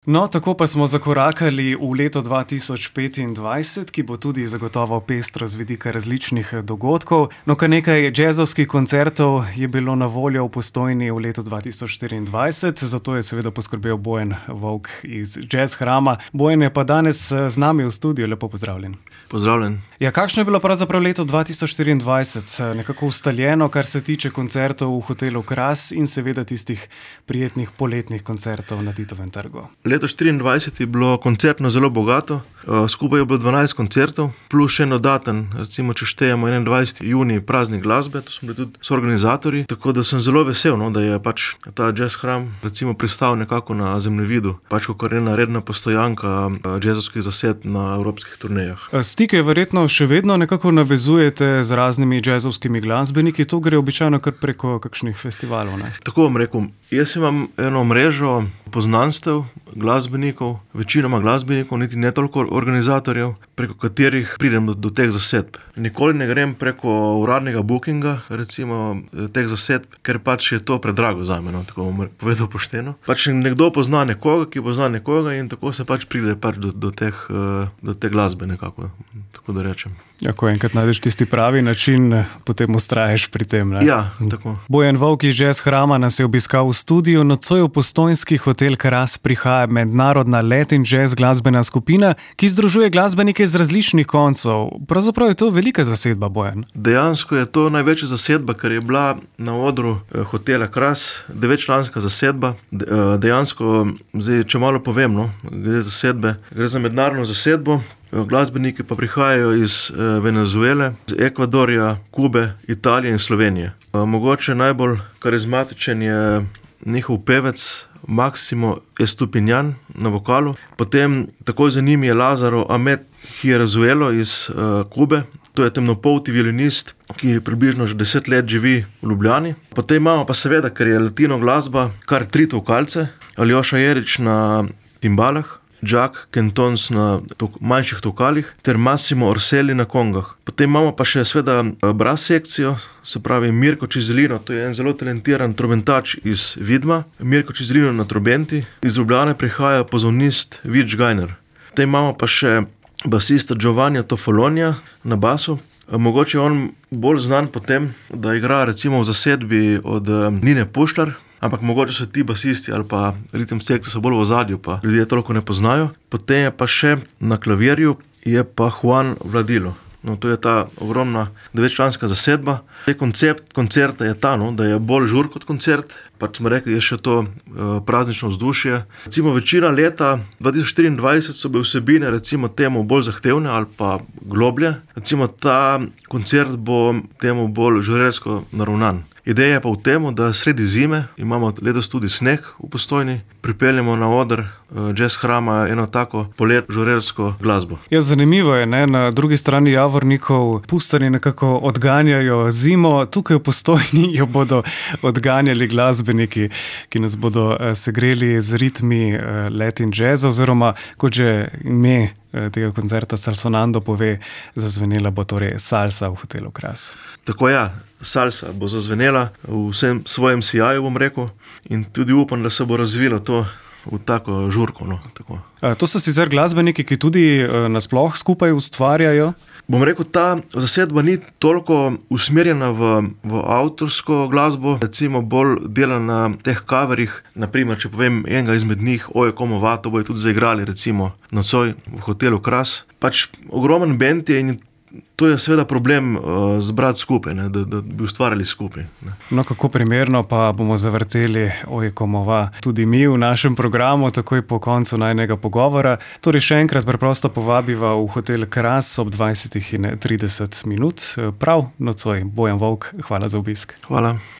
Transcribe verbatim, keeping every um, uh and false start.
No, tako pa smo zakorakali v leto dva tisoč petindvajset, ki bo tudi zagotovo pestro z vidika različnih dogodkov. No, kar nekaj džezovskih koncertov je bilo na voljo v Postojni v letu dva tisoč štiriindvajset, zato je seveda poskrbel Bojan Vovk iz Jazz Hrama. Bojan je pa danes z nami v studiu, lepo pozdravljen. Pozdravljen. Ja, kakšno je bilo pravzaprav leto dva tisoč štiriindvajset? Nekako ustaljeno, kar se tiče koncertov v hotelu Kras in seveda tistih prijetnih poletnih koncertov na Titovem trgu. Leto štiriindvajset je bilo koncertno zelo bogato, skupaj je bilo dvanajst koncertov, plus še en dodaten, recimo če štejemo enaindvajseti junij praznik glasbe, to smo bili tudi soorganizatorji, tako da sem zelo vesel, no, da je pač ta Jazz Hram recimo pristal nekako na zemljevidu, pač kot ena redna postojanka džezovskih zasedb na evropskih turnejah. Stike verjetno še vedno nekako navezujete z raznimi džezovskimi glasbeniki, to gre običajno kar preko kakšnih festivalov, ne? Tako bom rekel, jaz imam eno mrežo poznanstev, glasbenikov, večinoma glasbenikov, niti ne toliko organizatorjev, preko katerih pridem do, do teh zasedb. Nikoli ne grem preko uradnega bookinga, recimo teh zasedb, ker pač je to predrago zame, no, tako bom povedal pošteno. Pač nekdo pozna nekoga, ki pozna nekoga in tako se pač pride pač do, do, teh, do te glasbe nekako, tako da rečem. Ja, ko enkrat najdeš tisti pravi način, potem ustraješ pri tem, ne? Ja, tako. Bojan Vovk iz Jazz Hrama nas je obiskal v studiu, nocoj v postojnski hotel Kras prihaja mednarodna Latin jazz glasbena skupina, ki združuje glasbenike z različnih koncev. Pravzaprav je to velika zasedba, Bojan. Dejansko je to največja zasedba, ker je bila na odru hotela Kras, devetčlanska zasedba. Dejansko, zdaj, če malo povem, no, glede zasedbe, gre za mednarodno zasedbo. Glasbeniki pa prihajajo iz Venezuele, iz Ekvadorja, Kube, Italije in Slovenije. Mogoče najbolj karizmatičen je njihov pevec Máximo Estupiñán na vokalu. Potem takoj za njim je Lázaro Ahmed Hierrazuelo iz uh, Kube. To je temnopolti violinist, ki približno že deset let živi v Ljubljani. Potem imamo pa seveda, ker je latino glasba, kar tri vokalce. Aljoša Jerič na timbalah, Jack Kentons na tok, manjših tokalih ter Massimo Orselli na kongah. Potem imamo pa še sveda brass sekcijo, se pravi Mirko Čizelino, to je en zelo talentiran trobentač iz Vidma. Mirko Čizelino na trobenti, iz Ljubljane prihaja pozavnist Vič Gajner. Potem imamo pa še basista Giovanni Tofolonija na basu. Mogoče je on bolj znan po tem, da igra recimo v zasedbi od Nine Pušlar, ampak mogoče so ti basisti ali pa ritem sekcije so bolj v ozadju, pa ljudje toliko ne poznajo. Potem je pa še na klavirju je pa Juan Vladilo. No, to je ta ogromna devetčlanska zasedba. Koncept koncerta je ta, no, da je bolj žur kot koncert, pač smo rekli, je še to uh, praznično vzdušje. Recimo večina leta dva tisoč štiriindvajset so bile vsebine recimo temu bolj zahtevne ali pa globlje. Recimo ta koncert bo temu bolj žurersko naravnan. Ideja je pa v tem, da sredi zime imamo letos tudi sneg v Postojni, pripeljemo na oder uh, Jazz Hrama eno tako polet žurersko glasbo. Ja, zanimivo je, ne? Na drugi strani Javornikov Pustani nekako odganjajo zimo, tukaj v Postojni jo bodo odganjali glasbeniki, ki nas bodo uh, segreli z ritmi uh, Latin jazz, oziroma kot že ime uh, tega koncerta Salsonando pove, zazvenela bo torej salsa v hotelu Kras. Tako ja. Salsa bo zazvenela v vsem svojem sijaju, bom rekel, in tudi upam, da se bo razvilo to v tako žurko. No, tako. A, to so sicer glasbeniki, ki tudi nasploh skupaj ustvarjajo? Bom rekel, ta zasedba ni toliko usmerjena v, v avtorsko glasbo, recimo bolj dela na teh coverih, naprimer, če povem enega izmed njih, Oje komu va, to bojo tudi zaigrali recimo nocoj v hotelu Kras. Pač ogromen bend je in to je seveda problem uh, zbrati skupaj, ne, da, da bi ustvarjali skupaj. Ne. No, kako primerno pa bomo zavrteli Oje komu va tudi mi v našem programu, takoj po koncu najnega pogovora. Torej še enkrat preprosto povabiva v hotel Kras ob dvajsetih in trideset minut. Prav nocoj, Bojan Vovk, hvala za obisk. Hvala.